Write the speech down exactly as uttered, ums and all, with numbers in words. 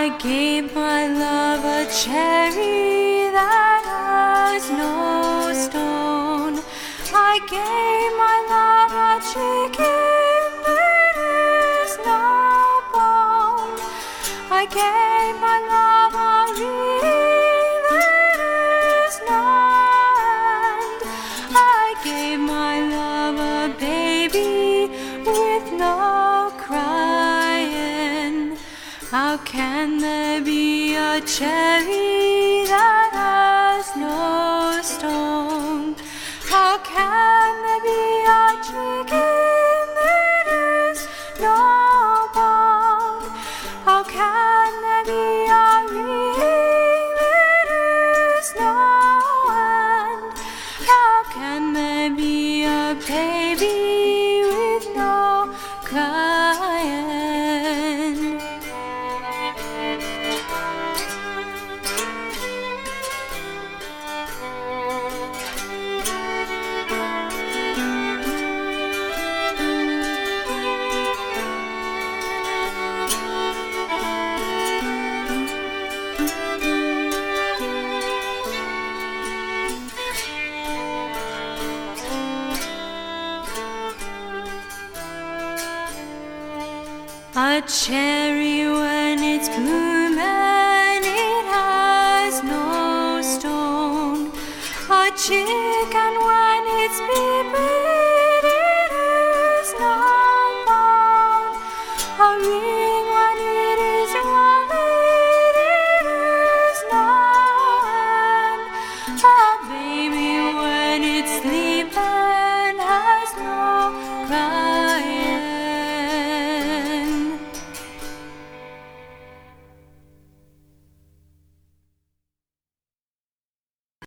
I gave my love a cherry that has no stone. I gave my love a chicken that is no bone. I gave my love a ring that is no end. I gave my love a baby with no crying. How can there be a cherry that has no stone? How can there be a chicken that is no bone? How can there be a ring that is no end? How can there be a baby with no crying? A cherry when it's blooming, it has no stone. A chicken when it's peeping,